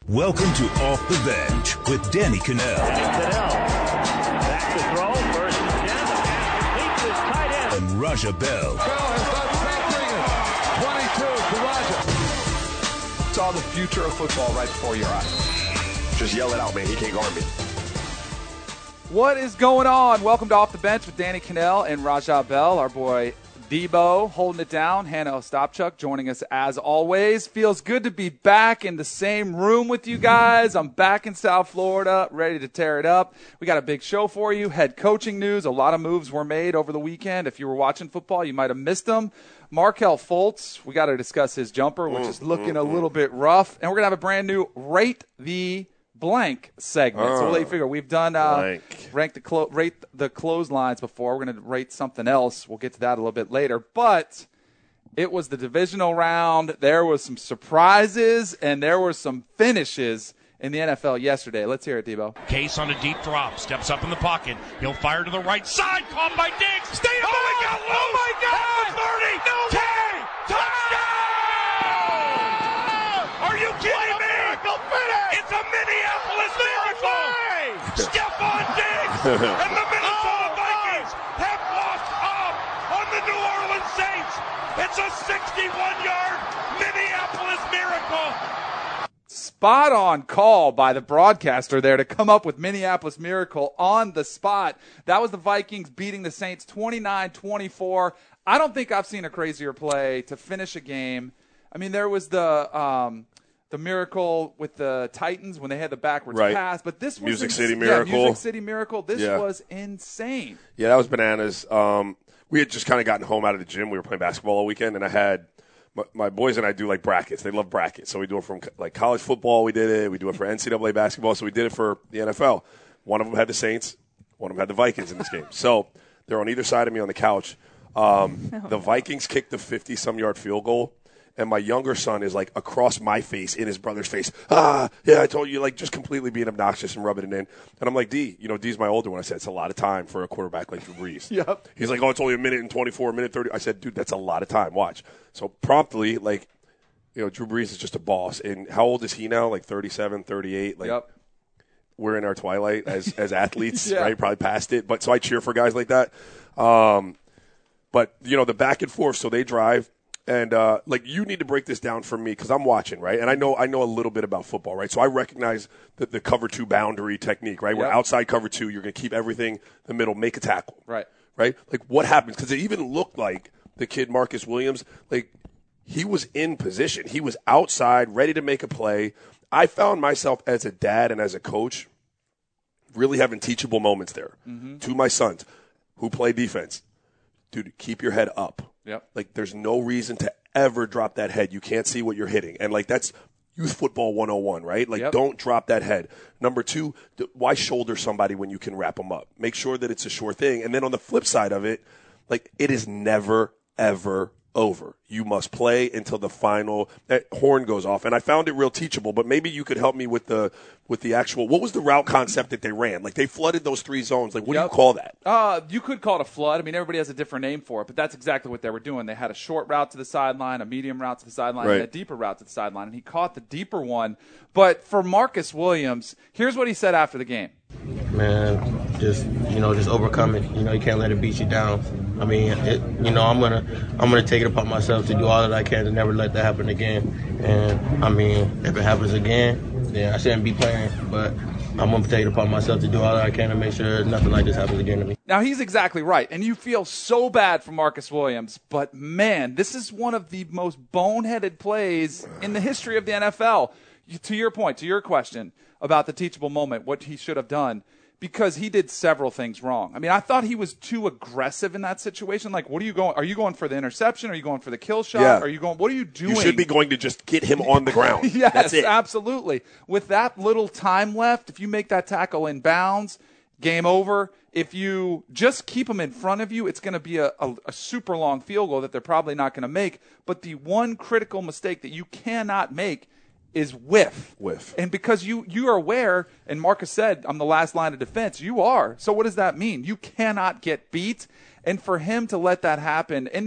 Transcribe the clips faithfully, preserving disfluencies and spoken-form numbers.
Welcome to Off the Bench with Danny Cannell. Cannell back to throw, first and ten, the pass completes his tight end. And Raja Bell. Bell has done twenty-two to Raja. Saw the future of football right before your eyes. Just yell it out, man. He can't guard me. What is going on? Welcome to Off the Bench with Danny Cannell and Raja Bell. Our boy Debo holding it down. Hannah Ostapchuk joining us as always. Feels good to be back in the same room with you guys. I'm back in South Florida, ready to tear it up. We got a big show for you. Head coaching news. A lot of moves were made over the weekend. If you were watching football, you might have missed them. Markelle Fultz, we got to discuss his jumper, which is looking a little bit rough. And we're going to have a brand new Rate the Blank segment. So we'll let you figure. We've done uh, rank the clo- rate the clotheslines before. We're going to rate something else. We'll get to that a little bit later. But it was the divisional round. There was some surprises, and there were some finishes in the N F L yesterday. Let's hear it, Debo. Case on a deep drop. Steps up in the pocket. He'll fire to the right side. Caught by Diggs. Stay up. Oh, my God. Oh, my God. thirty. No way. Touchdown. Are you kidding me? It's a Minneapolis miracle. Stephon Diggs and the Minnesota Vikings have walked off on the New Orleans Saints. It's a sixty-one-yard Minneapolis miracle. Spot on call by the broadcaster there to come up with Minneapolis Miracle on the spot. That was the Vikings beating the Saints twenty-nine twenty-four. I don't think I've seen a crazier play to finish a game. I mean, there was the um, the miracle with the Titans when they had the backwards right. pass, but this was Music ins- City Miracle. Yeah, Music City Miracle. This yeah. was insane. Yeah, that was bananas. Um, we had just kind of gotten home out of the gym. We were playing basketball all weekend, and I had my, my boys and I do like brackets. They love brackets, so we do it from like college football. We did it. We do it for N C double A basketball, so we did it for the N F L. One of them had the Saints. One of them had the Vikings in this game. So they're on either side of me on the couch. Um, the Vikings kicked the fifty-some-yard field goal. And my younger son is, like, across my face, in his brother's face. Ah, yeah, I told you, like, just completely being obnoxious and rubbing it in. And I'm like, D, you know, D's my older one. I said, it's a lot of time for a quarterback like Drew Brees. Yep. He's like, oh, it's only a minute and twenty-four, a minute thirty. I said, dude, that's a lot of time. Watch. So promptly, like, you know, Drew Brees is just a boss. And how old is he now? Like thirty-seven, thirty-eight? Like, yep. We're in our twilight as, as athletes, yeah. right? Probably past it. But so I cheer for guys like that. Um, but, you know, the back and forth, so they drive. And, uh, like, you need to break this down for me because I'm watching, right? And I know I know a little bit about football, right? So I recognize the, the cover two boundary technique, right? Yep. Where outside cover two, you're going to keep everything in the middle, make a tackle. Right. Right? Like, what happens? Because it even looked like the kid Marcus Williams, like, he was in position. He was outside, ready to make a play. I found myself as a dad and as a coach really having teachable moments there mm-hmm. to my sons who play defense. Dude, keep your head up. Yep. Like, there's no reason to ever drop that head. You can't see what you're hitting. And, like, that's youth football one oh one, right? Like, yep. Don't drop that head. Number two, th- why shoulder somebody when you can wrap them up? Make sure that it's a sure thing. And then on the flip side of it, like, it is never, ever over. You must play until the final that horn goes off. And I found it real teachable, but maybe you could help me with the with the actual, what was the route concept that they ran? Like, they flooded those three zones. Like, what yep. do you call that? Uh, you could call it a flood. I mean, everybody has a different name for it, but that's exactly what they were doing. They had a short route to the sideline, a medium route to the sideline, right. and a deeper route to the sideline, and he caught the deeper one. But for Marcus Williams, here's what he said after the game. Man, just, you know, just overcome it. You know, you can't let it beat you down. I mean, it, you know, I'm gonna, I'm gonna take it upon myself to do all that I can to never let that happen again. And I mean, if it happens again, then I shouldn't be playing. But I'm gonna take it upon myself to do all that I can to make sure nothing like this happens again to me. Now, he's exactly right, and you feel so bad for Marcus Williams. But man, this is one of the most boneheaded plays in the history of the N F L. To your point, to your question about the teachable moment, what he should have done. Because he did several things wrong. I mean, I thought he was too aggressive in that situation. Like, what are you going? Are you going for the interception? Are you going for the kill shot? Yeah. Are you going? What are you doing? You should be going to just get him on the ground. Yes, That's it. Absolutely. With that little time left, if you make that tackle in bounds, game over. If you just keep him in front of you, it's going to be a, a, a super long field goal that they're probably not going to make. But the one critical mistake that you cannot make is whiff. Whiff. And because you, you are aware, and Marcus said, I'm the last line of defense, you are. So what does that mean? You cannot get beat. And for him to let that happen, and,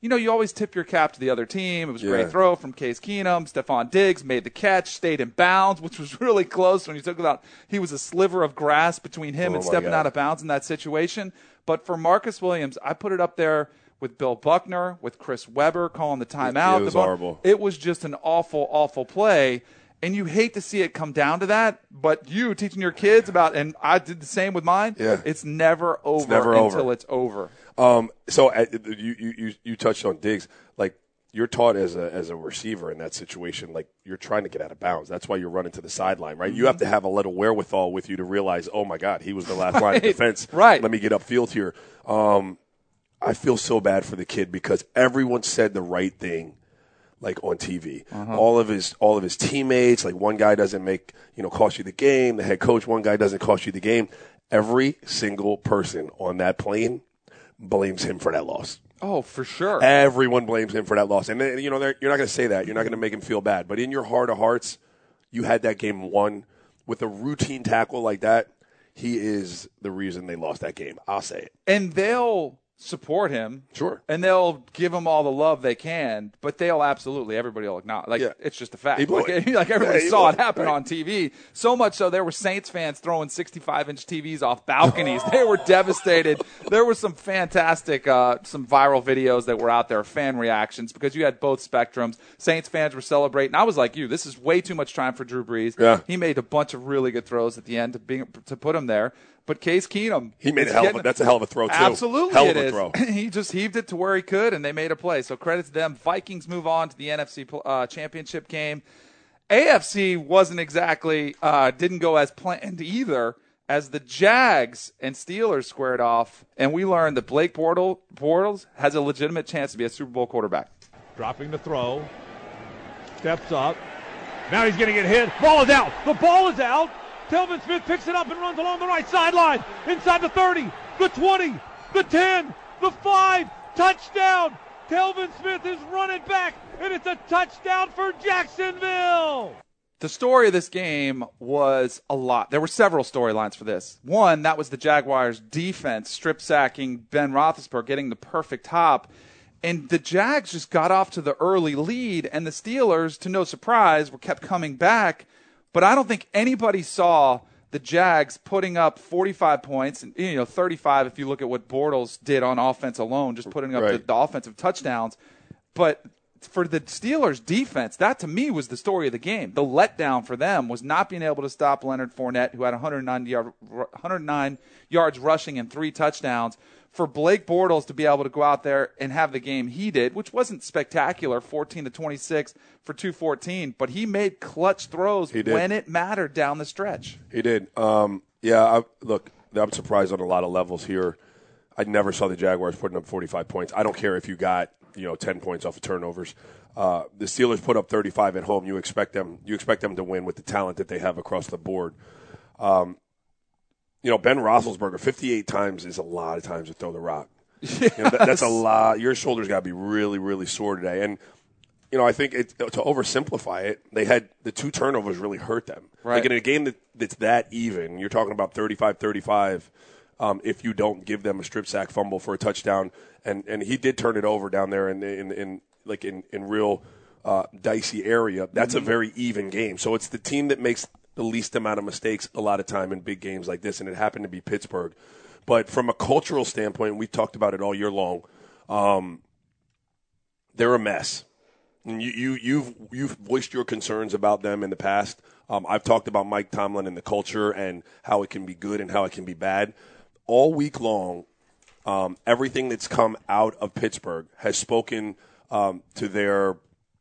you know, you always tip your cap to the other team. It was a Yeah. great throw from Case Keenum. Stephon Diggs made the catch, stayed in bounds, which was really close when you took it out. He was a sliver of grass between him Oh, and my stepping God. out of bounds in that situation. But for Marcus Williams, I put it up there with Bill Buckner, with Chris Webber calling the timeout. It was The ball- horrible. It was just an awful, awful play. And you hate to see it come down to that, but you teaching your kids about, and I did the same with mine, Yeah. it's never over never until over. it's over. Um, so uh, you, you you you touched on Diggs. Like you're taught as a as a receiver in that situation, like you're trying to get out of bounds. That's why you're running to the sideline, right? You have to have a little wherewithal with you to realize, oh my God, he was the last line of defense. Right. Let me get upfield here. Um, I feel so bad for the kid because everyone said the right thing. Like on T V, Uh-huh. all of his all of his teammates. Like one guy doesn't make you know cost you the game. The head coach, one guy doesn't cost you the game. Every single person on that plane blames him for that loss. Oh, for sure. Everyone blames him for that loss, and then, you know they're- you're not going to say that. You're not going to make him feel bad. But in your heart of hearts, you had that game won with a routine tackle like that. He is the reason they lost that game. I'll say it. And they'll support him. Sure. And they'll give him all the love they can, but they'll absolutely, everybody will acknowledge. Like, Yeah. it's just a fact. He blew like, it. like everybody Yeah, he saw blew it it, happen right. on T V. So much so there were Saints fans throwing sixty-five inch T Vs off balconies. They were devastated. There were some fantastic, uh, some viral videos that were out there, fan reactions, because you had both spectrums. Saints fans were celebrating. I was like you, this is way too much time for Drew Brees. Yeah. He made a bunch of really good throws at the end to, being, to put him there. But Case Keenum, He made is a hell of getting- a, that's a hell of a throw too. Absolutely, hell it of a is. throw. He just heaved it to where he could, and they made a play. So credit to them. Vikings move on to the N F C uh, Championship game. A F C wasn't exactly uh, didn't go as planned either, as the Jags and Steelers squared off, and we learned that Blake Bortles, Bortles has a legitimate chance to be a Super Bowl quarterback. Dropping the throw. Steps up. Now he's going to get hit. Ball is out. The ball is out. Telvin Smith picks it up and runs along the right sideline. Inside the thirty, the twenty, the ten, the five. Touchdown. Telvin Smith is running back, and it's a touchdown for Jacksonville. The story of this game was a lot. There were several storylines for this. One, that was the Jaguars' defense strip sacking Ben Roethlisberger, getting the perfect hop. And the Jags just got off to the early lead, and the Steelers, to no surprise, were kept coming back. But I don't think anybody saw the Jags putting up forty-five points, and you know, thirty-five if you look at what Bortles did on offense alone, just putting up Right. the, the offensive touchdowns. But for the Steelers' defense, that to me was the story of the game. The letdown for them was not being able to stop Leonard Fournette, who had one hundred nine, yard, one hundred nine yards rushing and three touchdowns. For Blake Bortles to be able to go out there and have the game he did, which wasn't spectacular, fourteen to twenty-six for two fourteen, but he made clutch throws He did. when it mattered down the stretch. He did. Um, yeah, I, look, I'm surprised on a lot of levels here. I never saw the Jaguars putting up forty-five points. I don't care if you got you know ten points off of turnovers. Uh, the Steelers put up thirty-five at home. You expect them. You expect them to win with the talent that they have across the board. Um, you know, Ben Roethlisberger, fifty-eight times is a lot of times to throw the rock. You know, that, that's a lot. Your shoulders got to be really, really sore today. And you know, I think it, to oversimplify it, they had the two turnovers really hurt them. Right. Like in a game that, that's that even, you're talking about thirty-five thirty-five. Um, if you don't give them a strip sack fumble for a touchdown, and, and he did turn it over down there in in, in like in in real uh, dicey area. That's Mm-hmm. a very even game. So it's the team that makes the least amount of mistakes a lot of time in big games like this, and it happened to be Pittsburgh. But from a cultural standpoint, we've talked about it all year long. Um, they're a mess. And you, you, you've you've voiced your concerns about them in the past. Um, I've talked about Mike Tomlin and the culture and how it can be good and how it can be bad. All week long, um, everything that's come out of Pittsburgh has spoken um, to their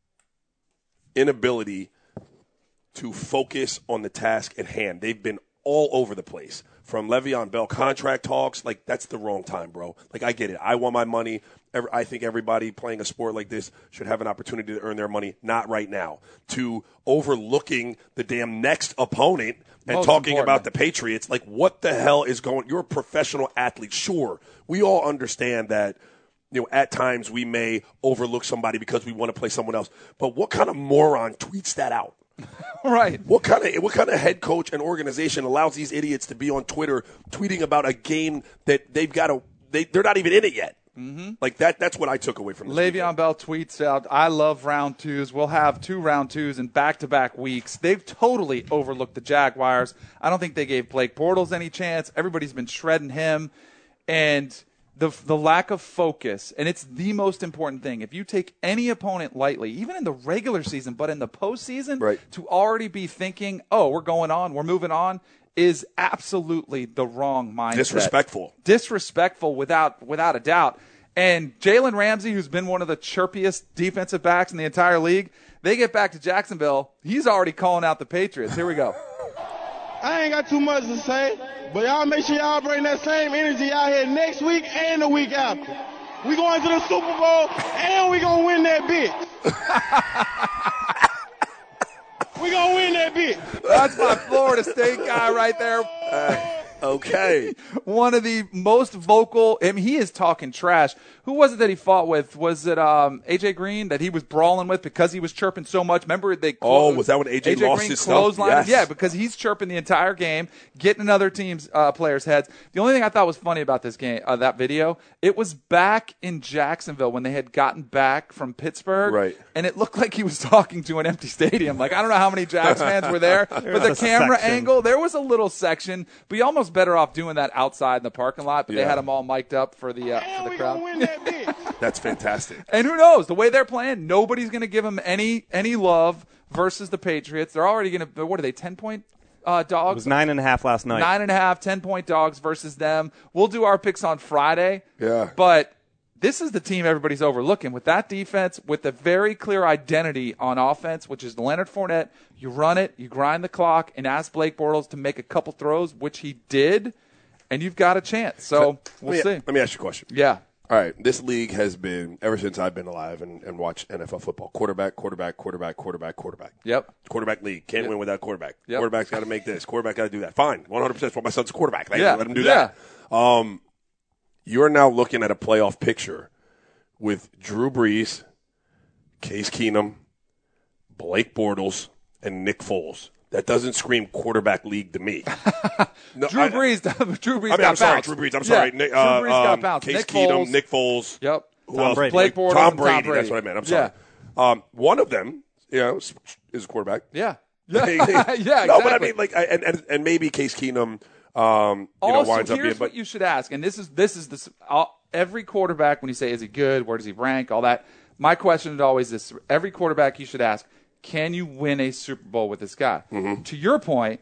inability to focus on the task at hand. They've been all over the place. From Le'Veon Bell contract talks, like, that's the wrong time, bro. Like, I get it. I want my money. Every, I think everybody playing a sport like this should have an opportunity to earn their money. Not right now. To overlooking the damn next opponent and Most talking important. about the Patriots, like, what the hell is going – you're a professional athlete. Sure, we all understand that, you know, at times we may overlook somebody because we want to play someone else. But what kind of moron tweets that out? Right. What kind of what kind of head coach and organization allows these idiots to be on Twitter tweeting about a game that they've got to they they're not even in it yet? Mm-hmm. Like that. That's what I took away from this Le'Veon weekend. Bell tweets out, I love round twos. We'll have two round twos in back-to-back weeks. They've totally overlooked the Jaguars. I don't think they gave Blake Bortles any chance. Everybody's been shredding him. And the the lack of focus, and it's the most important thing. If you take any opponent lightly, even in the regular season, but in the postseason, right. to already be thinking, oh, we're going on, we're moving on, is absolutely the wrong mindset. Disrespectful. Disrespectful without without a doubt. And Jalen Ramsey, who's been one of the chirpiest defensive backs in the entire league, they get back to Jacksonville. He's already calling out the Patriots. Here we go. I ain't got too much to say, but y'all make sure y'all bring that same energy out here next week and the week after. We going to the Super Bowl, and we going to win that bitch. we going to win that bitch. That's my Florida State guy right there. Uh, okay. One of the most vocal, I mean, he is talking trash. Who was it that he fought with? Was it um, A J Green that he was brawling with because he was chirping so much? Remember they clo- Oh, was that when A J lost Green his stuff? Yes. Yeah, because he's chirping the entire game, getting in other teams' uh, players' heads. The only thing I thought was funny about this game, uh, that video, it was back in Jacksonville when they had gotten back from Pittsburgh. Right. And it looked like he was talking to an empty stadium. Like, I don't know how many Jags fans were there, but the a camera section. angle, there was a little section, but you almost better off doing that outside in the parking lot, but Yeah. they had them all mic'd up for the, uh, And for the we crowd. going to win that bitch. That's fantastic. And who knows? The way they're playing, nobody's going to give them any any love versus the Patriots. They're already going to, what are they, ten-point uh, dogs? It was nine and a half last night. Nine and a half, ten-point dogs versus them. We'll do our picks on Friday. Yeah. But this is the team everybody's overlooking. With that defense, with a very clear identity on offense, which is Leonard Fournette, you run it, you grind the clock, and ask Blake Bortles to make a couple throws, which he did, and you've got a chance. So we'll let me, see. Let me ask you a question. Yeah. All right, this league has been, ever since I've been alive and, and watched N F L football, quarterback, quarterback, quarterback, quarterback, quarterback. Yep. Quarterback league. Can't Yep. win without quarterback. Yep. Quarterback's got to make this. Quarterback got to do that. Fine. one hundred percent is what my son's a quarterback. Like, Yeah. Let him do Yeah. that. Um, you're now looking at a playoff picture with Drew Brees, Case Keenum, Blake Bortles, and Nick Foles. That doesn't scream quarterback league to me. No, Drew I- Brees, Drew Brees I mean, got I'm sorry, bounced. Drew Brees. I'm Yeah, sorry. Nick, Drew uh, Brees got um, bounced. Case Nick Keenum, Foles. Nick Foles. Yep. Who Tom else? Brady. Blake Bortles Tom and Brady, Tom Brady. That's what I meant. I'm sorry. Yeah. Um, one of them, you know, is is a quarterback. Yeah. Yeah. yeah, yeah, No, but I exactly. mean, like, I, and, and and maybe Case Keenum, um, you also, know, winds up here's being. But what you should ask, and this is this is this. All, every quarterback, when you say is he good, where does he rank, all that. My question is always this: every quarterback you should ask, can you win a Super Bowl with this guy? Mm-hmm. To your point,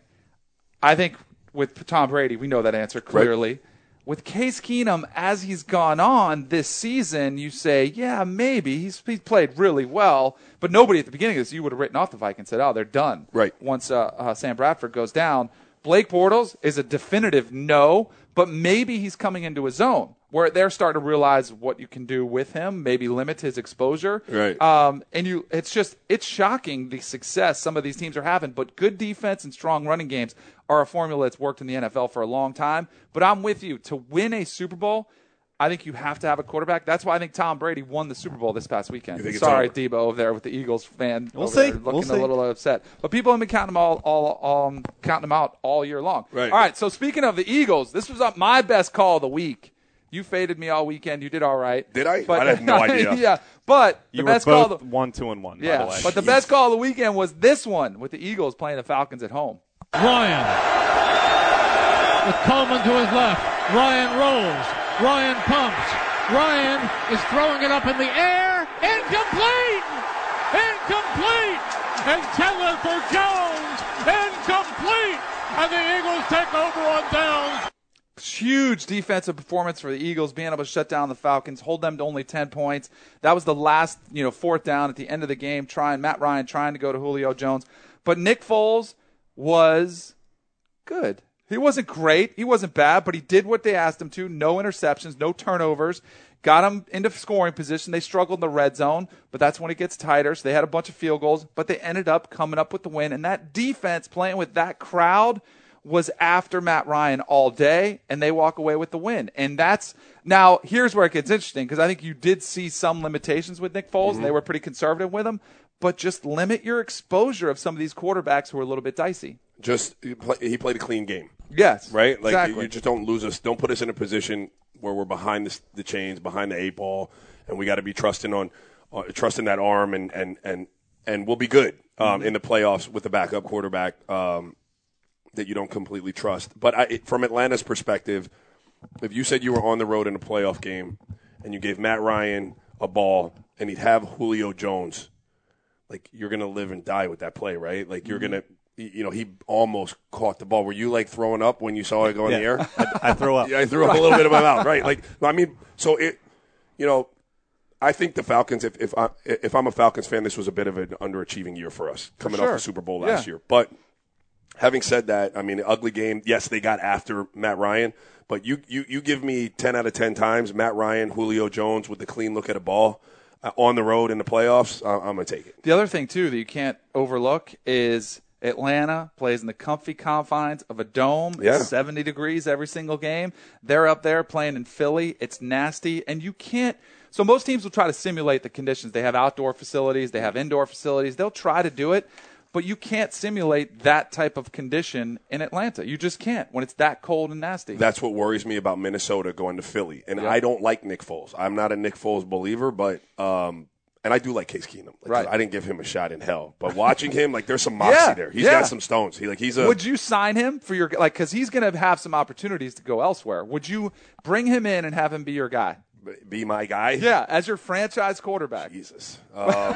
I think with Tom Brady, we know that answer clearly. Right. With Case Keenum, as he's gone on this season, you say, yeah, maybe. He's, he's played really well. But nobody at the beginning of this, you would have written off the Vikings and said, oh, they're done. Right. Once uh, uh, Sam Bradford goes down. Blake Bortles is a definitive no, but maybe he's coming into his own where they're starting to realize what you can do with him, maybe limit his exposure. Right. Um, and you, it's just, it's shocking the success some of these teams are having, but good defense and strong running games are a formula that's worked in the N F L for a long time. But I'm with you. To win a Super Bowl, I think you have to have a quarterback. That's why I think Tom Brady won the Super Bowl this past weekend. You think it's Sorry, over? Debo over there with the Eagles fan. We'll over see. there looking We'll see. a little upset. But people have been counting them all, all, um, counting them out all year long. Right. All right. So speaking of the Eagles, this was uh, my best call of the week. You faded me all weekend. You did all right. Did I? But, I had no idea. yeah, but the You best were call. both Of the, one, two, and one. yeah, by the way. but the best call of the weekend was this one with the Eagles playing the Falcons at home. Ryan with Coleman to his left. Ryan rolls. Ryan pumps. Ryan is throwing it up in the air. Incomplete! Incomplete! And Taylor for Jones. Incomplete! And the Eagles take over on downs. Huge defensive performance for the Eagles, being able to shut down the Falcons, hold them to only ten points. That was the last, you know, fourth down at the end of the game, trying Matt Ryan trying to go to Julio Jones. But Nick Foles was good. He wasn't great. He wasn't bad, but he did what they asked him to. No interceptions, no turnovers. Got them into scoring position. They struggled in the red zone, but that's when it gets tighter. So they had a bunch of field goals, but they ended up coming up with the win. And that defense playing with that crowd was after Matt Ryan all day, and they walk away with the win. And that's now here's where it gets interesting, because I think you did see some limitations with Nick Foles, Mm-hmm. and they were pretty conservative with him. But just limit your exposure of some of these quarterbacks who are a little bit dicey. Just he, play, he played a clean game, Yes, right? Like exactly. you just don't lose us. Don't put us in a position where we're behind the, the chains, behind the eight ball, and we got to be trusting on uh, trusting that arm, and and and and we'll be good um, mm-hmm. in the playoffs with the backup quarterback um, that you don't completely trust. But I, from Atlanta's perspective, if you said you were on the road in a playoff game and you gave Matt Ryan a ball and he'd have Julio Jones, like you're gonna live and die with that play, right? Like you're mm-hmm. gonna. You know, he almost caught the ball. Were you, like, throwing up when you saw it go in yeah. the air? I, I threw up. Yeah, I threw up a little bit in my mouth, right? Like, I mean, so it, you know, I think the Falcons, if if, I, if I'm a Falcons fan, this was a bit of an underachieving year for us, coming for sure. off the Super Bowl last yeah. year. But having said that, I mean, an ugly game. Yes, they got after Matt Ryan, but you, you, you give me ten out of ten times Matt Ryan, Julio Jones with the clean look at a ball uh, on the road in the playoffs, uh, I'm going to take it. The other thing, too, that you can't overlook is – Atlanta plays in the comfy confines of a dome. Yeah. It's seventy degrees every single game. They're up there playing in Philly. It's nasty. And you can't – so most teams will try to simulate the conditions. They have outdoor facilities. They have indoor facilities. They'll try to do it. But you can't simulate that type of condition in Atlanta. You just can't when it's that cold and nasty. That's what worries me about Minnesota going to Philly. And yeah. I don't like Nick Foles. I'm not a Nick Foles believer, but um, – and I do like Case Keenum. Like, right. I didn't give him a shot in hell, but watching him, like, there's some moxie yeah, there. He's yeah. got some stones. He like he's a. Would you sign him for your like? Because he's going to have some opportunities to go elsewhere. Would you bring him in and have him be your guy? Be my guy? Yeah, as your franchise quarterback. Jesus. Um.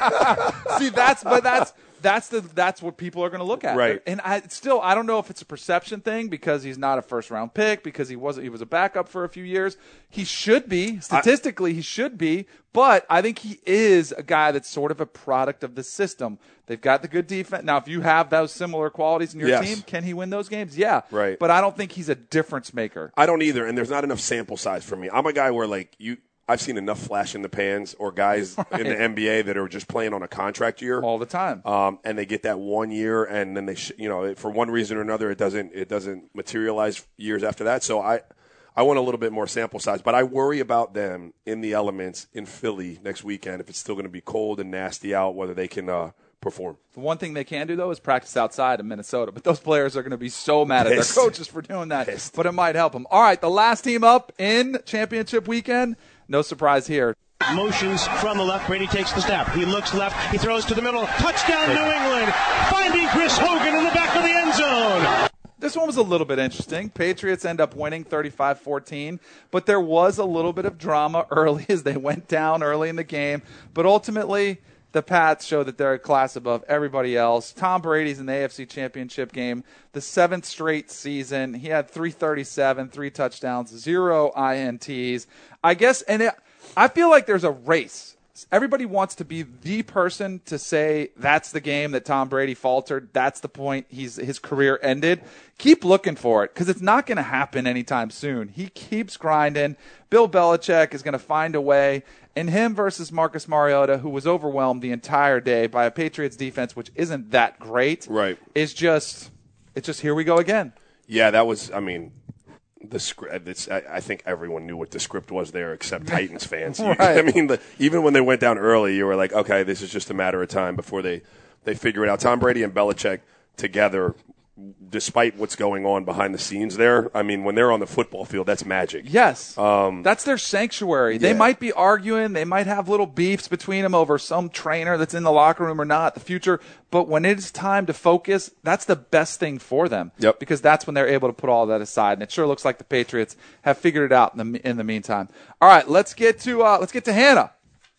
See, that's but that's that's the that's what people are going to look at. Right. And I still I don't know if it's a perception thing because he's not a first round pick because he wasn't he was a backup for a few years. He should be statistically I, he should be, but I think he is a guy that's sort of a product of the system. They've got the good defense. Now, if you have those similar qualities in your yes. team, can he win those games? Yeah. Right. But I don't think he's a difference maker. I don't either, and there's not enough sample size for me. I'm a guy where like you I've seen enough flash in the pans or guys right. in the N B A that are just playing on a contract year all the time, um, and they get that one year, and then they, sh- you know, for one reason or another, it doesn't it doesn't materialize years after that. So I, I want a little bit more sample size, but I worry about them in the elements in Philly next weekend if it's still going to be cold and nasty out, whether they can uh, perform. The one thing they can do though is practice outside in Minnesota, but those players are going to be so mad Pissed. at their coaches for doing that. Pissed. But it might help them. All right, the last team up in championship weekend. No surprise here. Motions from the left. Brady takes the snap. He looks left. He throws to the middle. Touchdown, New England. Finding Chris Hogan in the back of the end zone. This one was a little bit interesting. Patriots end up winning thirty-five fourteen, but there was a little bit of drama early as they went down early in the game. But ultimately, the Pats show that they're a class above everybody else. Tom Brady's in the A F C Championship game, the seventh straight season. He had three thirty-seven, three touchdowns, zero I N Ts. I guess, and it, I feel like there's a race. Everybody wants to be the person to say that's the game that Tom Brady faltered. That's the point he's his career ended. Keep looking for it because it's not going to happen anytime soon. He keeps grinding. Bill Belichick is going to find a way. And him versus Marcus Mariota, who was overwhelmed the entire day by a Patriots defense, which isn't that great, right? Is just it's just here we go again. Yeah, that was. I mean. The script. It's, I, I think everyone knew what the script was there, except Titans fans. Right. I mean, the, even when they went down early, you were like, "Okay, this is just a matter of time before they, they figure it out." Tom Brady and Belichick together, despite what's going on behind the scenes there, I mean, when they're on the football field, that's magic. Yes, um, that's their sanctuary. Yeah. They might be arguing, they might have little beefs between them over some trainer that's in the locker room or not, the future. But when it's time to focus, that's the best thing for them. Yep. Because that's when they're able to put all that aside. And it sure looks like the Patriots have figured it out in the in the meantime. All right, let's get to uh, let's get to Hannah.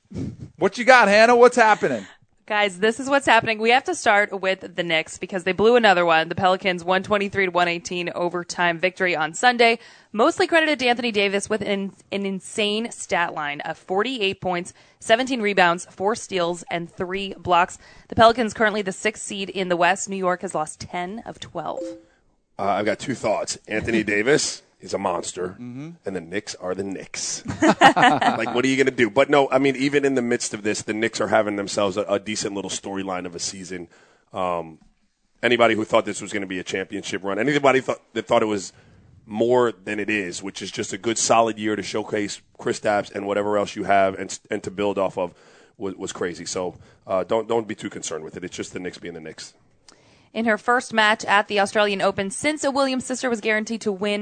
What you got, Hannah? What's happening? Guys, this is what's happening. We have to start with the Knicks because they blew another one. The Pelicans one twenty-three to one eighteen overtime victory on Sunday. Mostly credited to Anthony Davis with an, an insane stat line of forty-eight points, seventeen rebounds, four steals, and three blocks. The Pelicans currently the sixth seed in the West. New York has lost ten of twelve. Uh, I've got two thoughts. Anthony Davis is a monster, mm-hmm. and the Knicks are the Knicks. Like, what are you going to do? But no, I mean, even in the midst of this, the Knicks are having themselves a, a decent little storyline of a season. Um, anybody who thought this was going to be a championship run, anybody thought, that thought it was more than it is, which is just a good, solid year to showcase Kristaps and whatever else you have and and to build off of was, was crazy. So uh, don't don't be too concerned with it. It's just the Knicks being the Knicks. In her first match at the Australian Open since a Williams sister was guaranteed to win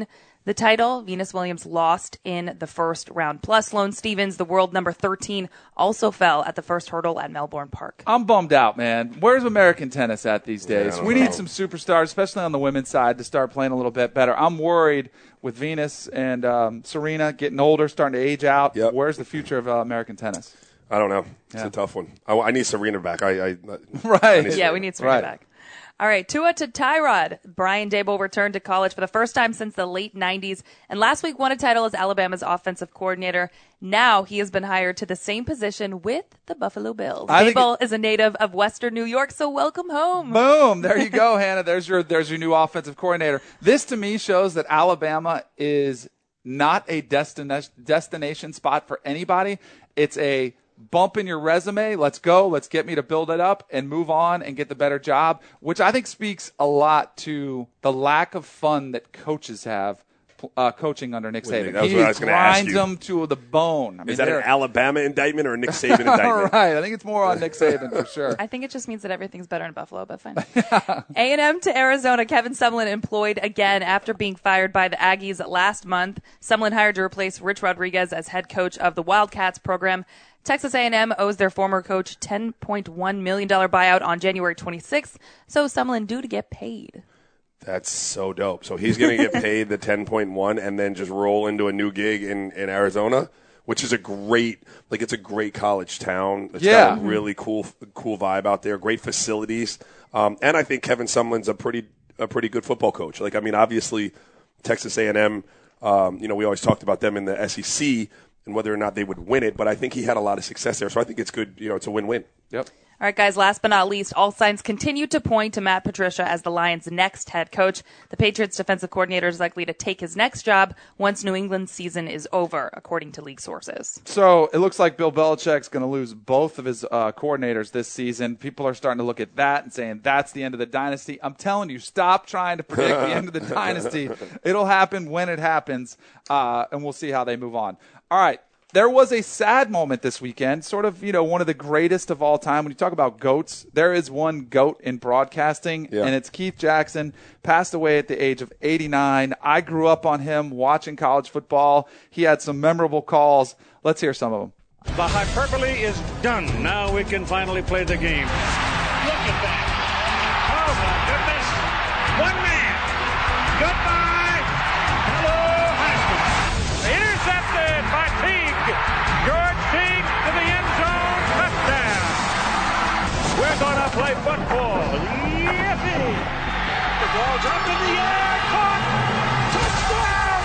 the title. Venus Williams lost in the first round. Plus, Sloane Stephens, the world number thirteen, also fell at the first hurdle at Melbourne Park. I'm bummed out, man. Where's American tennis at these days? Yeah, we know. need some superstars, especially on the women's side, to start playing a little bit better. I'm worried with Venus and um, Serena getting older, starting to age out. Yep. Where's the future of uh, American tennis? I don't know. It's Yeah. a tough one. I, I need Serena back. I, I Right. I need Yeah, Serena. we need Serena Right. back. All right, Tua to Tyrod. Brian Daboll returned to college for the first time since the late nineties, and last week won a title as Alabama's offensive coordinator. Now he has been hired to the same position with the Buffalo Bills. I think Daboll is a native of Western New York, so welcome home. Boom! There you go, Hannah. There's your there's your new offensive coordinator. This to me shows that Alabama is not a destination destination spot for anybody. It's a bump in your resume. Let's go. Let's get me to build it up and move on and get the better job, which I think speaks a lot to the lack of fun that coaches have uh, coaching under Nick Saban. That was he what I was gonna ask grinds you. them to the bone. I mean, Is that an they're- Alabama indictment or a Nick Saban indictment? All right. I think it's more on Nick Saban for sure. I think it just means that everything's better in Buffalo, but fine. A and M to Arizona. Kevin Sumlin employed again after being fired by the Aggies last month. Sumlin hired to replace Rich Rodriguez as head coach of the Wildcats program. Texas A and M owes their former coach ten point one million dollars buyout on January twenty-sixth, so Sumlin due to get paid. That's so dope. So he's going to get paid the ten point one and then just roll into a new gig in, in Arizona, which is a great, like it's a great college town. It's Yeah. got a really cool, cool vibe out there. Great facilities, um, and I think Kevin Sumlin's a pretty, a pretty good football coach. Like I mean, obviously, Texas A and M. Um, you know, we always talked about them in the S E C and whether or not they would win it, but I think he had a lot of success there. So I think it's good. You know, it's a win-win. Yep. All right, guys, last but not least, all signs continue to point to Matt Patricia as the Lions' next head coach. The Patriots' defensive coordinator is likely to take his next job once New England's season is over, according to league sources. So it looks like Bill Belichick's going to lose both of his uh, coordinators this season. People are starting to look at that and saying that's the end of the dynasty. I'm telling you, stop trying to predict the end of the dynasty. It'll happen when it happens, uh, and we'll see how they move on. All right. There was a sad moment this weekend, sort of, you know, one of the greatest of all time. When you talk about GOATs, there is one GOAT in broadcasting, Yeah. and it's Keith Jackson, passed away at the age of eighty-nine. I grew up on him watching college football. He had some memorable calls. Let's hear some of them. The hyperbole is done. Now we can finally play the game. Look at that. Oh, my goodness. One man. Goodbye. Hello, Haskins. Intercepted by Teague. George Teague to the end zone. Touchdown. We're going to play football. Yippee. The ball's up in the air. Caught. Touchdown.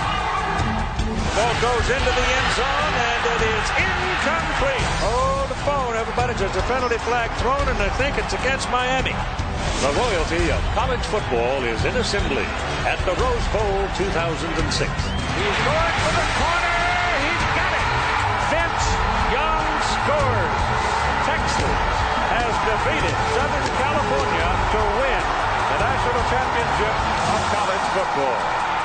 Ball goes into the end zone, and it is incomplete. Hold the phone, everybody. There's a penalty flag thrown, and I think it's against Miami. The royalty of college football is in assembly at the Rose Bowl two thousand six. He's going for the corner. He's got it. Vince Young scores. Texas has defeated Southern California to win the national championship of college football.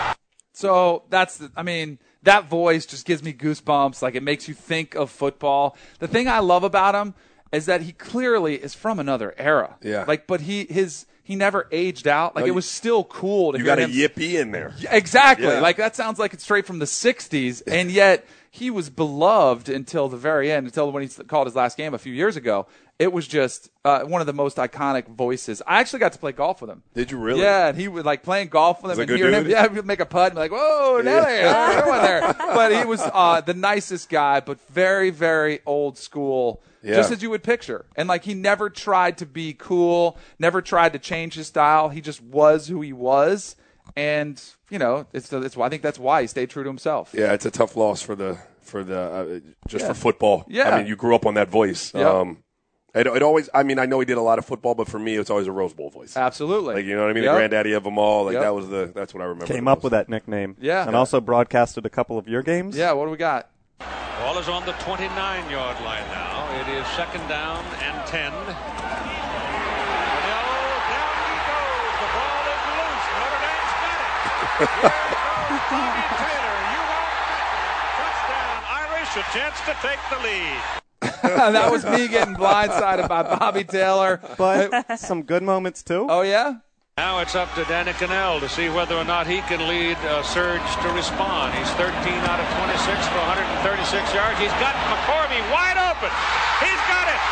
So that's, the, I mean, that voice just gives me goosebumps. Like, it makes you think of football. The thing I love about him is that he clearly is from another era. Yeah. Like, but he his he never aged out. Like, No, it was still cool to You hear got a him. yippee in there. Yeah, exactly. Yeah. Like, that sounds like it's straight from the sixties, and yet he was beloved until the very end, until when he called his last game a few years ago. It was just uh, one of the most iconic voices. I actually got to play golf with him. Did you really? Yeah, and he would like playing golf with him Was and he a good hear him. dude? Yeah, he would make a putt and be like, "Whoa, Nelly, yeah. Go in there." But he was uh, the nicest guy, but very, very old school, Yeah. just as you would picture. And like, he never tried to be cool, never tried to change his style. He just was who he was, and you know, it's it's. I think that's why he stayed true to himself. Yeah, it's a tough loss for the for the uh, just Yeah. for football. Yeah. I mean, you grew up on that voice. Yep. Um, it, it always. I mean, I know he did a lot of football, but for me, it's always a Rose Bowl voice. Absolutely. Like, you know what I mean? Yep. The granddaddy of them all. Like Yep. that was the. That's what I remember. Came the up most. with that nickname. Yeah. And also broadcasted a couple of your games. Yeah. What do we got? Ball is on the twenty-nine-yard line now. It is second down and ten. No, down he goes. The ball is loose. Notre Dame's got it. Here goes Bobby Taylor. You won't miss it. Touchdown, Irish. A chance to take the lead. That was me getting blindsided by Bobby Taylor. But some good moments, too. Oh, yeah? Now it's up to Danny Cannell to see whether or not he can lead uh, Surge to respond. He's thirteen out of twenty-six for one hundred thirty-six yards. He's got McCorvey wide open. He's got it.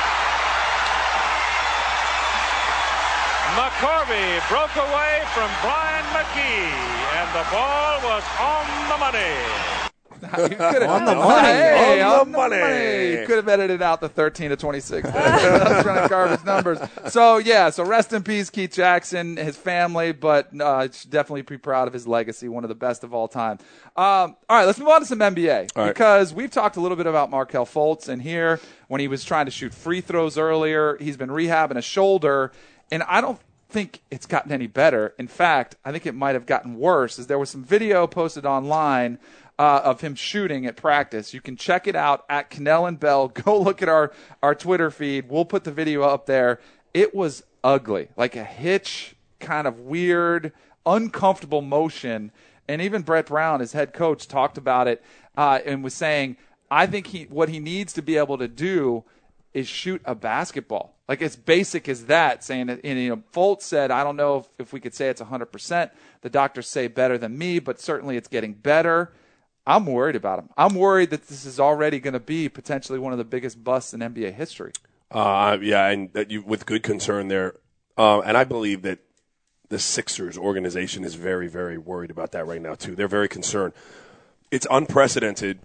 McCorvey broke away from Brian McGee, and the ball was on the money. You could have on the money. Hey, on, on the money. money. You could have edited out the thirteen to twenty-six. I was trying to carve his numbers. So yeah, so rest in peace, Keith Jackson, his family, but uh, should definitely be proud of his legacy, one of the best of all time. Um, all right, let's move on to some N B A right. because we've talked a little bit about Markelle Fultz, and here when he was trying to shoot free throws earlier, he's been rehabbing a shoulder, and I don't think it's gotten any better. In fact, I think it might have gotten worse, as there was some video posted online Uh, of him shooting at practice. You can check it out at Cannell and Bell. Go look at our, our Twitter feed. We'll put the video up there. It was ugly, like a hitch, kind of weird, uncomfortable motion. And even Brett Brown, his head coach, talked about it uh, and was saying, I think he what he needs to be able to do is shoot a basketball. Like, as basic as that, saying that, and, you know, Fultz said, I don't know if, if we could say it's one hundred percent. The doctors say better than me, but certainly it's getting better. I'm worried about him. I'm worried that this is already going to be potentially one of the biggest busts in N B A history. Uh, yeah, and that you with good concern there. Uh, and I believe that the Sixers organization is very, very worried about that right now, too. They're very concerned. It's unprecedented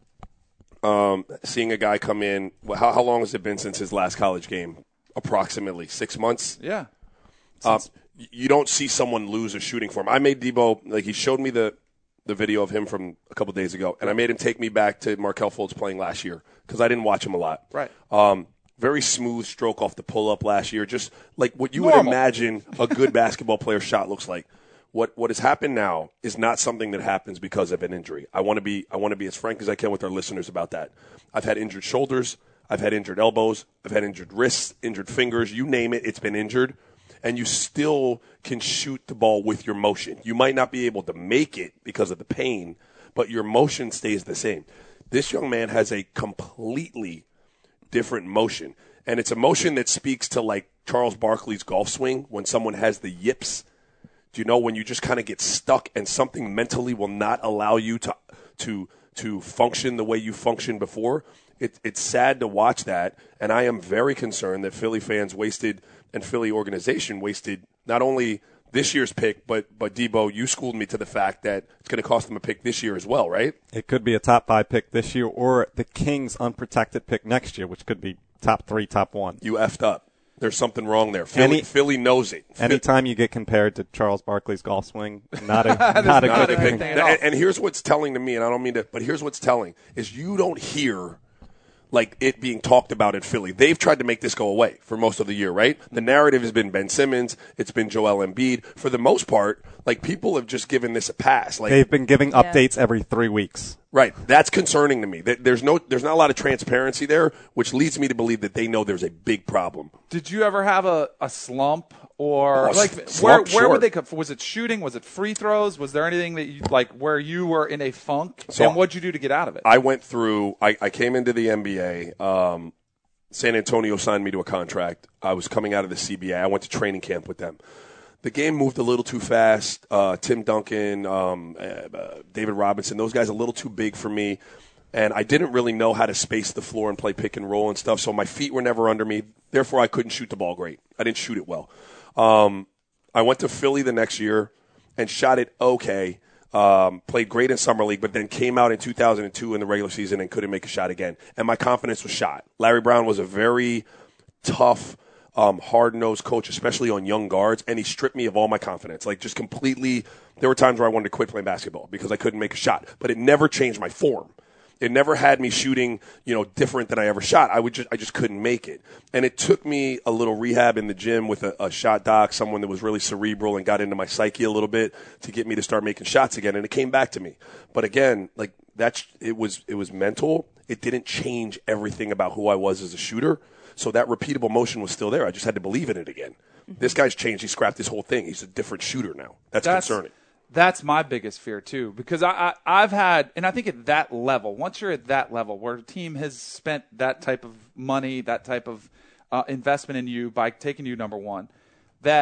um, seeing a guy come in. How, how long has it been since his last college game? Approximately six months? Yeah. Uh, you don't see someone lose a shooting form. I made Debo, like, he showed me the – the video of him from a couple days ago, and I made him take me back to Markelle Fultz playing last year because I didn't watch him a lot. Right. Um, very smooth stroke off the pull-up last year, just like what you Normal. would imagine a good basketball player's shot looks like. What what has happened now is not something that happens because of an injury. I want to be I want to be as frank as I can with our listeners about that. I've had injured shoulders, I've had injured elbows, I've had injured wrists, injured fingers, you name it, it's been injured. And you still can shoot the ball with your motion. You might not be able to make it because of the pain, but your motion stays the same. This young man has a completely different motion. And it's a motion that speaks to, like, Charles Barkley's golf swing when someone has the yips. Do you know when you just kind of get stuck and something mentally will not allow you to to to function the way you functioned before? It, it's sad to watch that, and I am very concerned that Philly fans wasted – and Philly organization wasted not only this year's pick, but, but Debo, you schooled me to the fact that it's going to cost them a pick this year as well, right? It could be a top five pick this year or the Kings' unprotected pick next year, which could be top three, top one. You effed up. There's something wrong there. Philly, Any, Philly knows it. Anytime you get compared to Charles Barkley's golf swing, not a, not a not good a thing. thing. And, and here's what's telling to me, and I don't mean to, but here's what's telling, is you don't hear like it being talked about in Philly. They've tried to make this go away for most of the year, right? The narrative has been Ben Simmons. It's been Joel Embiid. For the most part, like, people have just given this a pass. Like, they've been giving yeah. updates every three weeks. Right. That's concerning to me. There's no, there's not a lot of transparency there, which leads me to believe that they know there's a big problem. Did you ever have a, a slump? Or oh, like slump, where where sure. would they come? Was it shooting? Was it free throws? Was there anything that you like where you were in a funk? So and what'd you do to get out of it? I went through. I, I came into the N B A. Um, San Antonio signed me to a contract. I was coming out of the C B A. I went to training camp with them. The game moved a little too fast. Uh, Tim Duncan, um, uh, David Robinson, those guys a little too big for me. And I didn't really know how to space the floor and play pick and roll and stuff. So my feet were never under me. Therefore, I couldn't shoot the ball great. I didn't shoot it well. Um, I went to Philly the next year and shot it okay. Um, played great in summer league, but then came out in two thousand two in the regular season and couldn't make a shot again. And my confidence was shot. Larry Brown was a very tough, um, hard-nosed coach, especially on young guards, and he stripped me of all my confidence. Like, just completely. There were times where I wanted to quit playing basketball because I couldn't make a shot, but it never changed my form. It never had me shooting, you know, different than I ever shot. I would just, I just couldn't make it. And it took me a little rehab in the gym with a, a shot doc, someone that was really cerebral and got into my psyche a little bit to get me to start making shots again. And it came back to me. But again, like, that's, it was, it was mental. It didn't change everything about who I was as a shooter. So that repeatable motion was still there. I just had to believe in it again. Mm-hmm. This guy's changed. He scrapped his whole thing. He's a different shooter now. That's, that's concerning. That's my biggest fear, too, because I, I, I've had – and I think at that level, once you're at that level where a team has spent that type of money, that type of uh, investment in you by taking you number one, that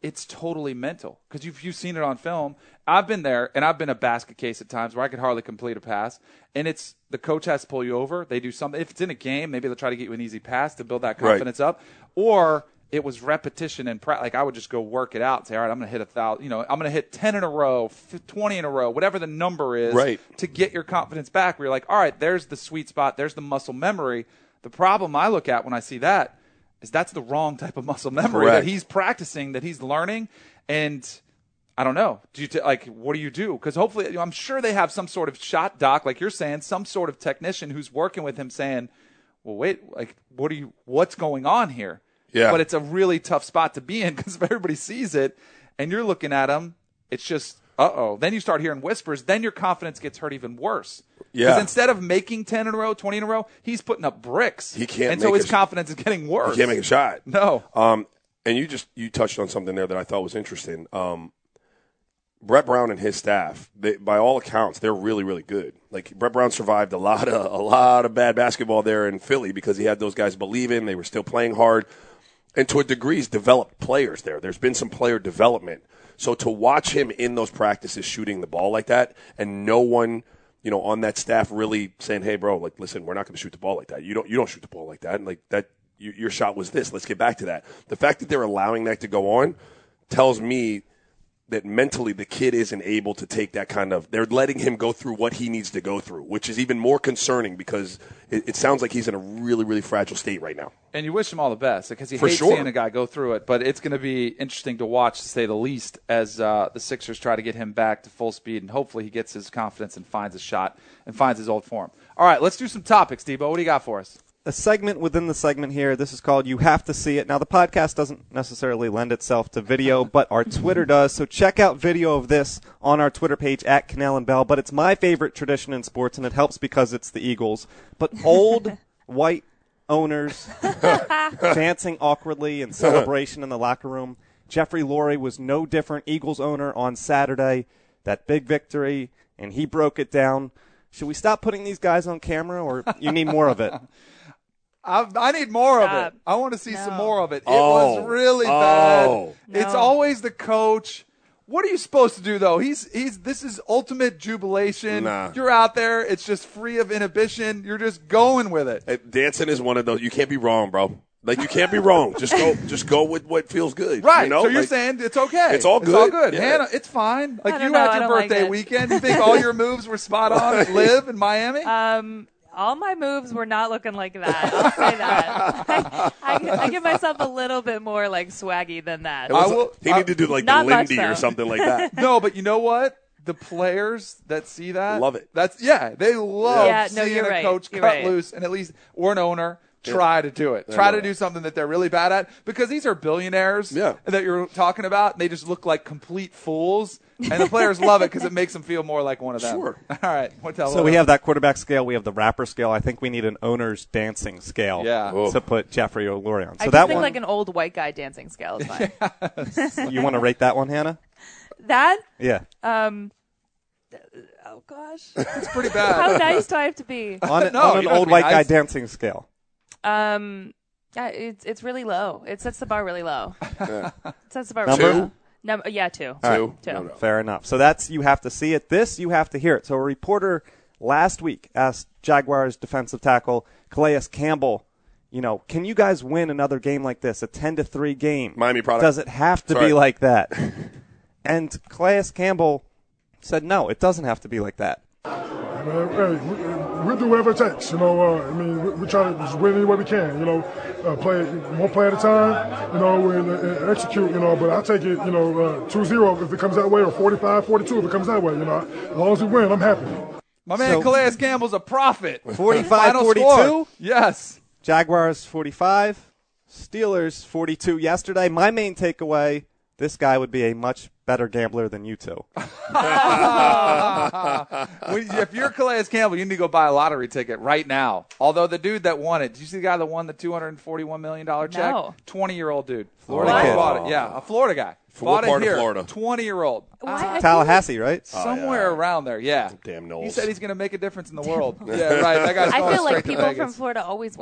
it's totally mental because you've, you've seen it on film. I've been there, and I've been a basket case at times where I could hardly complete a pass, and it's the coach has to pull you over. They do something. If it's in a game, maybe they'll try to get you an easy pass to build that confidence right. up, or it was repetition and practice. Like I would just go work it out and say, all right, I'm going to hit a thousand, you know, I'm going to hit ten in a row, twenty in a row, whatever the number is right. to get your confidence back. Where you're like, all right, there's the sweet spot. There's the muscle memory. The problem I look at when I see that is that's the wrong type of muscle memory Correct. that he's practicing, that he's learning. And I don't know. Do you t- like what do you do? Because hopefully, you know, I'm sure they have some sort of shot doc, like you're saying, some sort of technician who's working with him, saying, "Well, wait, like what do you? What's going on here?" Yeah. But it's a really tough spot to be in because if everybody sees it and you're looking at him, it's just uh oh. Then you start hearing whispers. Then your confidence gets hurt even worse. Yeah. Because instead of making ten in a row, twenty in a row, he's putting up bricks. He can't. And make so his a, confidence is getting worse. He can't make a shot. No. Um, and you just you touched on something there that I thought was interesting. Um, Brett Brown and his staff, they, by all accounts, they're really, really good. Like Brett Brown survived a lot of a lot of bad basketball there in Philly because he had those guys believing they were still playing hard, and to a degree, he's developed players there. There's been some player development. So to watch him in those practices shooting the ball like that, and no one, you know, on that staff really saying, "Hey, bro, like, listen, we're not going to shoot the ball like that. You don't, you don't shoot the ball like that. And like that, you, your shot was this. Let's get back to that." The fact that they're allowing that to go on tells me that mentally the kid isn't able to take that kind of – they're letting him go through what he needs to go through, which is even more concerning because it, it sounds like he's in a really, really fragile state right now. And you wish him all the best because you For hate sure. seeing a guy go through it. But it's going to be interesting to watch, to say the least, as uh, the Sixers try to get him back to full speed. And hopefully he gets his confidence and finds a shot and finds his old form. All right, let's do some topics, Debo. What do you got for us? A segment within the segment here. This is called You Have to See It. Now, the podcast doesn't necessarily lend itself to video, but our Twitter does. So check out video of this on our Twitter page at Cannell and Bell. But it's my favorite tradition in sports, and it helps because it's the Eagles. But old white owners dancing awkwardly in celebration in the locker room. Jeffrey Lurie was no different. Eagles owner on Saturday. That big victory, and he broke it down. Should we stop putting these guys on camera, or you need more of it? I, I need more Stop. of it. I want to see No. some more of it. It Oh. was really Oh. bad. It's No. always the coach. What are you supposed to do though? He's he's this is ultimate jubilation. Nah. You're out there. It's just free of inhibition. You're just going with it. Hey, dancing is one of those – you can't be wrong, bro. Like, you can't be wrong. Just go just go with what feels good. Right. You know? So you're Like, saying it's okay. It's all It's all good. good. Yeah. Hannah, it's fine. Like I you don't know. had I your don't like birthday it. weekend. You think all your moves were spot on? Live in Miami? Um, all my moves were not looking like that. I'll say that. I, I, I give myself a little bit more like swaggy than that. It was- I will- he I- needed to do like Not the much Lindy or so. something like that. No, but you know what? The players that see that Love it. That's yeah, they love Yeah, no, seeing you're a right. coach You're cut right. loose and at least or an owner try to do it. Try to do something that they're really bad at because these are billionaires Yeah. that you're talking about. And they just look like complete fools, and the players love it because it makes them feel more like one of them. Sure. All right. What the So we have that quarterback scale. We have the rapper scale. I think we need an owner's dancing scale Yeah. Oh. to put Jeffrey Lurie on. So I just that think one, like an old white guy dancing scale is fine. you want to rate that one, Hannah? That, Yeah. um, oh gosh, It's pretty how bad. nice do I have to be? On, No, on you an don't old be white guy nice. dancing scale. Um, yeah, it's it's really low. It sets the bar really low. Yeah. It sets the bar Number? really low. Number, yeah, two. All right. Two? Two. No, no. Fair enough. So that's You Have to See It. This, You Have to Hear It. So a reporter last week asked Jaguars defensive tackle Calais Campbell, you know, can you guys win another game like this, a ten to three game? Miami product. Does it have to That's be right. like that? And Calais Campbell said, no, it doesn't have to be like that. Man, hey, we, we'll do whatever it takes. You know, uh, I mean, we, we try to just win any way we can. You know, uh, play one play at a time. You know, and, and execute. You know, but I take it. You know, uh, two zero if it comes that way, or forty-five forty-two if it comes that way. You know, as long as we win, I'm happy. My man So- Calais Campbell's a prophet. forty-five Final forty-two? score. Yes. Jaguars forty-five, Steelers forty-two yesterday. My main takeaway, this guy would be a much better gambler than you two. When- if you're Calais Campbell, you need to go buy a lottery ticket right now. Although the dude that won it, did you see the guy that won the two hundred forty-one million dollars check? No. twenty-year-old dude. Florida What? guy bought it. Yeah, a Florida guy. From bought what part it of here. Florida? twenty-year-old. Why? I feel Tallahassee, right? Somewhere around there, yeah. Damn Knowles. He said he's going to make a difference in the world. Yeah, right. That guy's like, I going feel like straight to people Vegas. from Florida always win.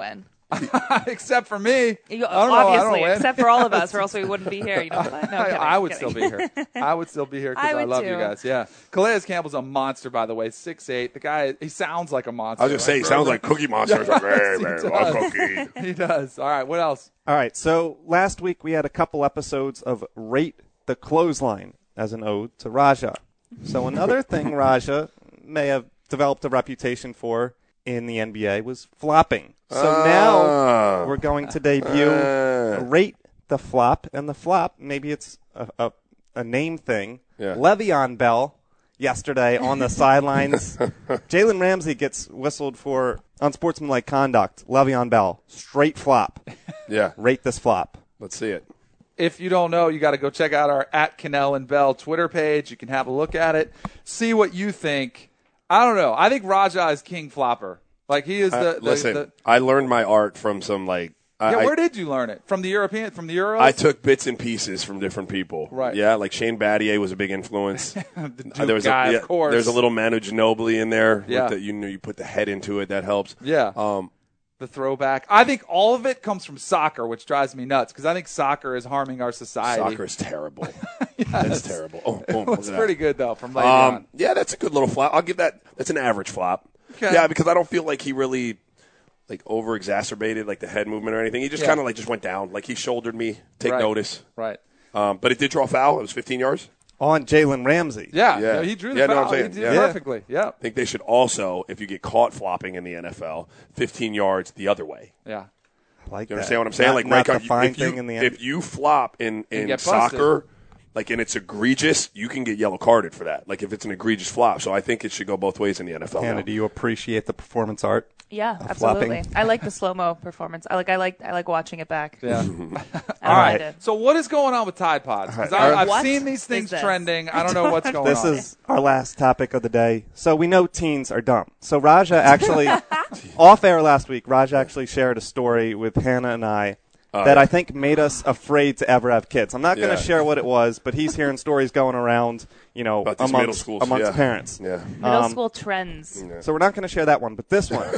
Except for me. You, I don't obviously, know, I don't win. except for all of us, or else we wouldn't be here. You know, no, I'm I, kidding, I I'm would kidding. still be here. I would still be here because I I, would love too. you guys. Yeah. Calais Campbell's a monster, by the way. six eight. The guy, he sounds like a monster. I was going to say, he sounds like Cookie Monster. Yes, Very, he very does. well, Cookie. He does. All right, what else? All right, so last week we had a couple episodes of Rate the Clothesline as an ode to Raja. So another thing Raja may have developed a reputation for in the N B A was flopping. So Ah. now we're going to debut Ah. Rate the Flop, and the flop, maybe it's a, a, a name thing. Yeah. Le'Veon Bell yesterday on the sidelines. Jalen Ramsey gets whistled for unsportsmanlike conduct. Le'Veon Bell, straight flop. Yeah. Rate this flop. Let's see it. If you don't know, you got to go check out our at Cannell and Bell Twitter page. You can have a look at it, see what you think. I don't know. I think Raja is king flopper. Like he is the. Uh, the listen, the, I learned my art from some like. I, yeah, I- where did you learn it? From the European, from the Euros? I took bits and pieces from different people. Right. Yeah, like Shane Battier was a big influence. the Uh, Duke there was guy, a, yeah, of course. There's a little Manu Ginobili in there. with Yeah. the, you know, you put the head into it. That helps. Yeah. Um, the throwback. I think all of it comes from soccer, which drives me nuts because I think soccer is harming our society. Soccer is terrible. That's terrible. Oh, boom, look It's at that. pretty good though from Le'Veon. Um, yeah, that's a good little flop. I'll give that. That's an average flop. Okay. Yeah, because I don't feel like he really like over exacerbated like the head movement or anything. He just Yeah. kind of like just went down. Like he shouldered me. Take Right. notice. Right. Um, but it did draw a foul. It was fifteen yards. On Jalen Ramsey. Yeah, Yeah. no, he drew the Yeah, know foul. what I'm He saying? did Yeah. perfectly. Yeah. I think they should also, if you get caught flopping in the N F L, fifteen yards the other way. Yeah. I like You that. understand what I'm saying? Not, like, not right, the if you- fine if you, thing in the if you flop in, You in get busted. soccer, like, and it's egregious, you can get yellow carded for that. Like, if it's an egregious flop. So I think it should go both ways in the N F L. Hannah, now. do you appreciate the performance art? Yeah, of absolutely. flopping? I like the slow mo performance. I like. I like. I like watching it back. Yeah. I All don't right. mind it. So what is going on with Tide Pods? Because All right. I've What seen these is things this? trending. I don't know what's going This on. is our last topic of the day. So we know teens are dumb. So Raja actually, off air last week, Raja actually shared a story with Hannah and I Oh, that yeah. I think made us afraid to ever have kids. I'm not going to Yeah. share what it was, but he's hearing stories going around, you know, About these middle amongst, schools, amongst yeah. parents. Yeah. Middle Um, school trends. So we're not going to share that one, but this one.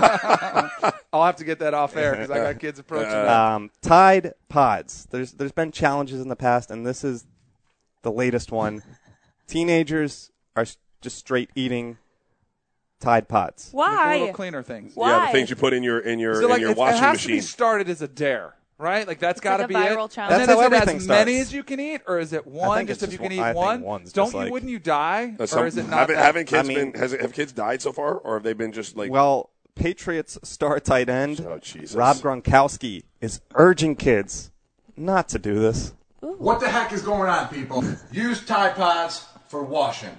I'll have to get that off air because I got kids approaching me. Um, Tide Pods. There's there's been challenges in the past, and this is the latest one. Teenagers are s- just straight eating Tide Pods. The Why? little cleaner things. Why? Yeah, the things you put in your in your, So in like your it's, washing it has machine. to be started as a dare, right? Like that's got to like be a it. viral challenge. And That's then how is it everything as many starts. as you can eat, or is it one? think Just it's if just you can one- I eat think one, one's don't just you? like- Wouldn't you die? Uh, or some- is it not? haven't, that? haven't kids I mean- been? Has, have kids died so far, or have they been just like? Well, Patriots star tight end Oh, Jesus. Rob Gronkowski is urging kids not to do this. What the heck is going on, people? Use Tide Pods for washing,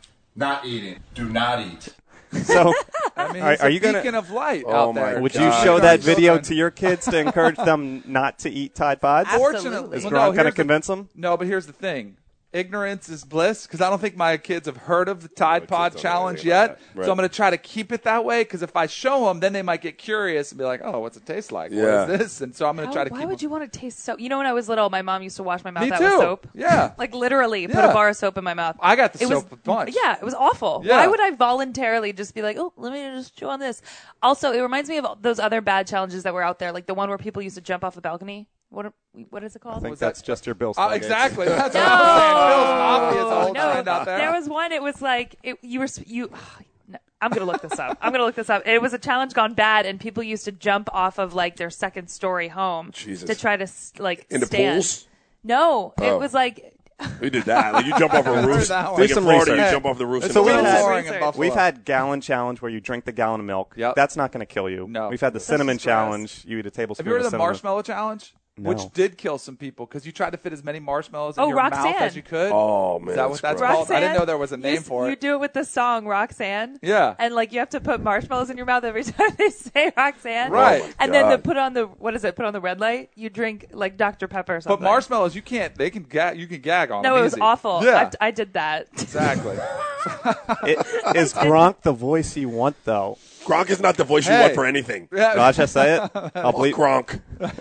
not eating. Do not eat. So, I mean, Are- it's are a you gonna- beacon of light Oh, out my there. would you God. show that Children. video to your kids to encourage them not to eat Tide Pods? Fortunately, Is well, Gronk no, going to here's the- convince them? No, but here's the thing. Ignorance is bliss because I don't think my kids have heard of the Tide kids Pod don't know challenge anything about yet. that. Right. So I'm going to try to keep it that way because if I show them, then they might get curious and be like, oh, what's it taste like? Yeah. What is this? And so I'm going to How- try to why keep would them. you want to taste soap? You know, when I was little, my mom used to wash my mouth Me out too. with soap. Yeah. Like literally, put Yeah. a bar of soap in my mouth. I got the It was- soap a bunch. Yeah, it was awful. Yeah. Why would I voluntarily just be like, oh, let me just chew on this? Also, it reminds me of those other bad challenges that were out there, like the one where people used to jump off the balcony. What are, what is it called? I think was that's that? just your Bill Uh, Spygate. exactly. That's what I was saying. Bill's Mafia is a whole no, trend out there. There was one. It was like it, you were you. No, I'm gonna look this up. I'm gonna look this up. It was a challenge gone bad, and people used to jump off of like their second story home Jesus. to try to s- like In the stand. pools? No, Oh. it was like We did that. Like you jump off a heard roof. that one. Like Do in some Florida, research. you jump off the roof. So in we've the had, pools. boring in Buffalo. we've had gallon challenge where you drink the gallon of milk. Yep. That's not going to kill you. No. We've had the That's cinnamon just gross. challenge. You eat a tablespoon Have you heard of of the cinnamon. marshmallow challenge? No. Which did kill some people because you tried to fit as many marshmallows in Oh, your Roxanne. mouth as you could. Oh man, Is that what that's gross. called? I didn't Roxanne, know there was a name you, s- for You it. do it with the song Roxanne. Yeah. And like you have to put marshmallows in your mouth every time they say Roxanne. Right. Oh, my and then to God. put on the what is it? Put on the red light. You drink like Doctor Pepper or something. But marshmallows, you can't. They can gag. You can gag on. No, them it was easy. awful. Yeah, I, I did that. exactly. It- is Gronk the voice you want, though? Gronk is not the voice you Hey. want for anything. Yeah, Raja, say it. I'll Oh, bleep. Gronk.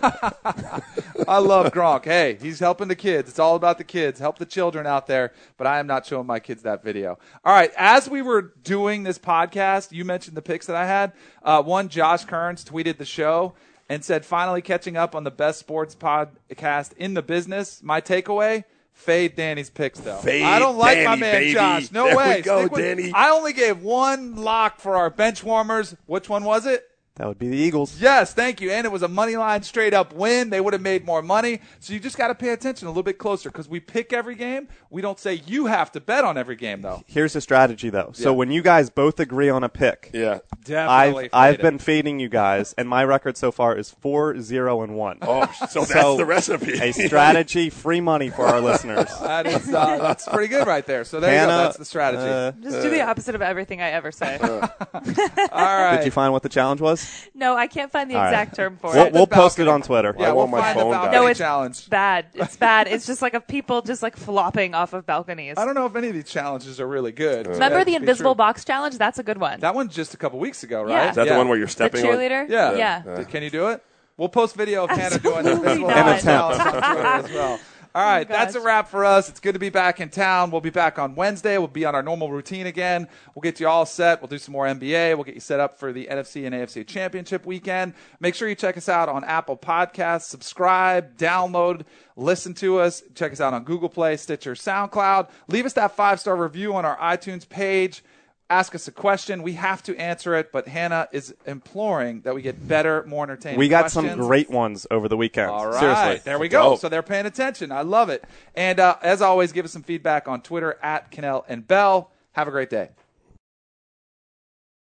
I love Gronk. Hey, he's helping the kids. It's all about the kids. Help the children out there. But I am not showing my kids that video. All right. As we were doing this podcast, you mentioned the picks that I had. Uh, one, Josh Kearns tweeted the show. and said, finally catching up on the best sports podcast in the business. My takeaway, fade Danny's picks, though. Fade I don't like Danny, my man baby. Josh. No there way. We go, Stick with- Danny. I only gave one lock for our bench warmers. Which one was it? That would be the Eagles. Yes, thank you. And it was a money line straight up win. They would have made more money. So you just got to pay attention a little bit closer because we pick every game. We don't say you have to bet on every game, though. Here's the strategy, though. So Yeah. when you guys both agree on a pick, yeah, Definitely I've, I've fade it. been fading you guys, and my record so far is four, zero, and one. Oh, so that's the recipe. A strategy, free money for our listeners. That is uh, that's pretty good right there. So there you Hannah, go. That's the strategy. uh, Just do the opposite of everything I ever say. All right. Did you find what the challenge was? No, I can't find the All right. exact term for We'll, it. we'll post it on Twitter. Yeah, I we'll want my find phone the back. balcony No, it's challenge. bad. It's bad. It's just like of people just like flopping off of balconies. I don't know if any of these challenges are really good. Remember That the to be invisible true. box challenge? That's a good one. That one's just a couple weeks ago, right? Yeah. Is that the one where you're stepping the on? cheerleader? Yeah. Yeah. Can you do it? We'll post video of Hannah doing the Absolutely invisible not. box challenge on Twitter as well. All right, Oh, that's a gosh. wrap for us. It's good to be back in town. We'll be back on Wednesday. We'll be on our normal routine again. We'll get you all set. We'll do some more N B A. We'll get you set up for the N F C and A F C Championship weekend. Make sure you check us out on Apple Podcasts. Subscribe, download, listen to us. Check us out on Google Play, Stitcher, SoundCloud. Leave us that five-star review on our iTunes page. Ask us a question. We have to answer it, but Hannah is imploring that we get better, more entertaining We got questions. some great ones over the weekend. All right. Seriously. There we go. Dope. So they're paying attention. I love it. And uh, as always, give us some feedback on Twitter at Cannell and Bell. Have a great day.